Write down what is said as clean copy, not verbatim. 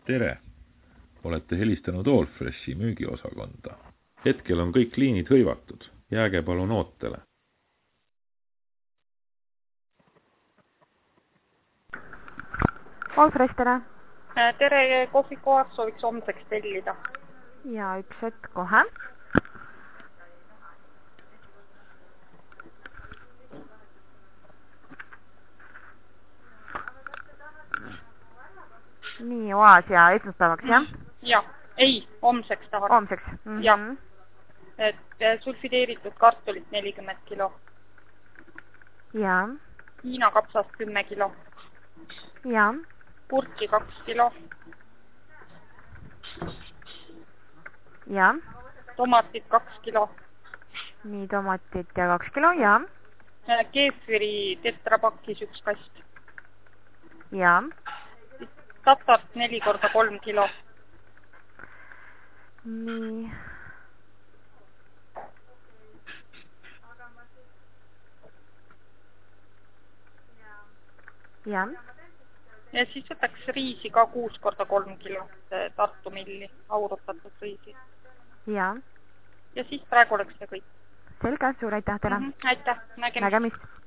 Tere! Olete helistanud Allfreshi müügiosakonda. Hetkel on kõik liinid hõivatud. Jääge palun ootele. Allfresh, tere! Tere, kohvikohad sooviks homseks tellida. Ja üks hetk kohe. Nii, Oasia esmaspäevaks, jah? Ja, ei, homseks tahan. Homseks? Ja, et sulfideeritud kartulit 40 kilo. Ja. Hiina kapsast 10 kilo. Ja. Purki 2 kilo. Ja. Tomatid 2 kilo. Nii, tomatid ja 2 kilo, ja. Keefiri tetrapakis 1 kast. Ja. Tatart 4 korda 3 kilo. Nii. Ja. Ja siis võtaks riisi ka 6 korda 3 kilo. Tartu milli aurutatud riisi. Ja. Ja siis praegu oleks see kõik. Selge, suur aitäh teile. Aitäh, nägemist.